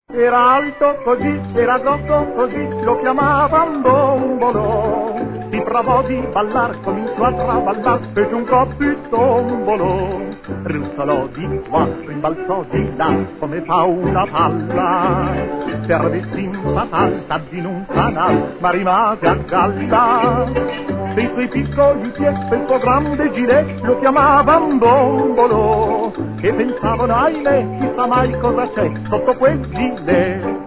Era alto così, era grosso così, lo chiamavan Bombolo. Si provò di ballar, cominciò a traballar, fece un capitombolo. Ruzzolò di qua, rimbalzò di là, come fa una palla. Servì in fatal, in un canal, ma rimase a galla. Dei suoi piccoli piedi, del suo grande gilet, lo chiamavan Bombolo. E pensavano, ahimè, chissà mai cosa c'è sotto quel gilet.